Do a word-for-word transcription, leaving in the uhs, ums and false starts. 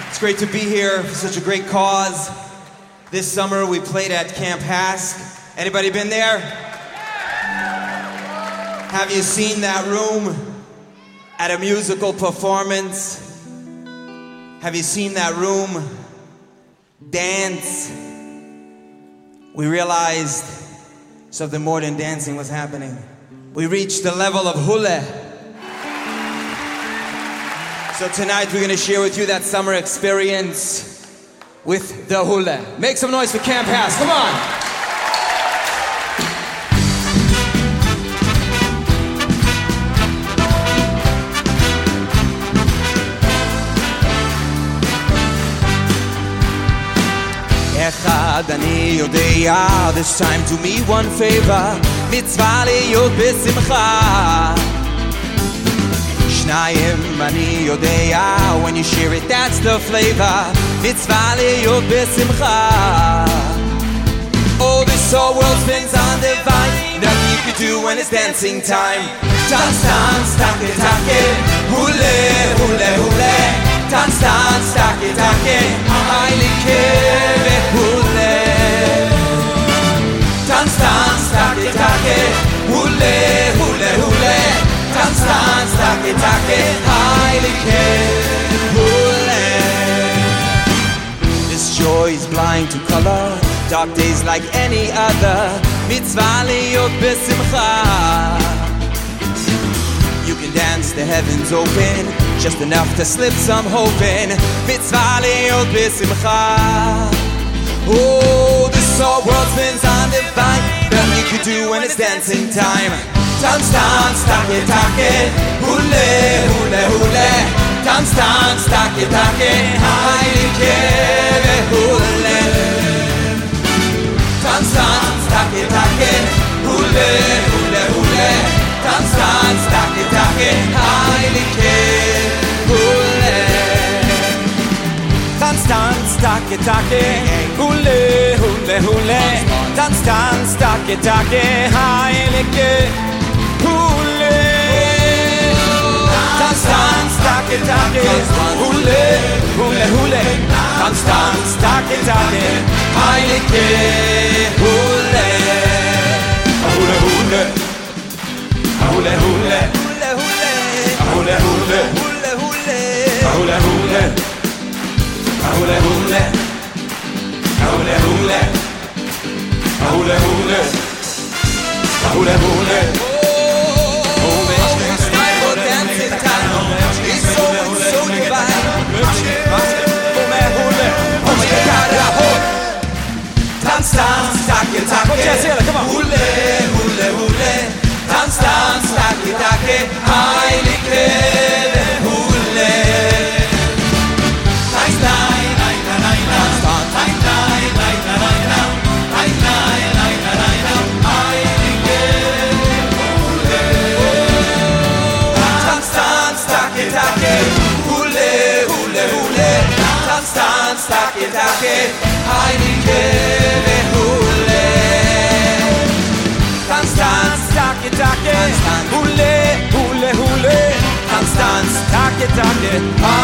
It's great to be here for such a great cause. This summer we played at Camp Hask. Anybody been there? Have you seen that room at a musical performance? Have you seen that room dance? We realized something more than dancing was happening. We reached the level of hula. So tonight we're going to share with you that summer experience with the hula. Make some noise for Camp Hask, come on! Echad ani yodea, this time do me one favor, mitzvah liyot b'simcha. Shnayim ani yodea, when you share it that's the flavor, mitzvah liyot b'simcha. Oh, this whole world spins on the vine, nothing you can do when it's dancing time. Dance, dance, take, take, hule, hule, hule. Dance, dance, take, take, I like hule. Dance, dance, take, take, hule, hule, hule. Dance, dance, take, take, I like hule. This joy is blind to color, dark days like any other. Mitzvah liyot b'simcha. You can dance, the heavens open, just enough to slip some hope in. Mitzvah liyot b'simcha. Oh, this whole world spins on the vine, nothing you can do when it's dancing time. Dance, dance, take, take, hule, hule, hule. Dance, dance, take, take, hailike hule. Dance, dance, take, take, hule, hule, hule. Dance, dance, take, take, hailike hule. Dance, dance, take, take, hule, hule, hule. Dance, dance, take, take, hailike hule. Dance, dance, take, take, hule, hule, hule. Dance, dance, take, take, hailike hule. Hule, hule. Hule, hule. Hule, hule. Hule, hule. Hule, hule. Hule, hule. Hule, hule. Hule, hule. Oh, Mensch, style for dancing time. It's so, it's so divine. Oh my God, dance, dance, take, take. Hule, hule, hule. Dance, dance, take, take. Hailike hule. Nice, nice, nice, nice, nice. Nice, nice, nice, nice, nice. Nice, nice, nice, nice, nice. Hailike hule. Dance, dance, take, take. Hule, hule, hule. Dance, dance, take, take. Hailike hule. Dance, dance, take, take. Hule, hule, hule. Dance, dance, take, take.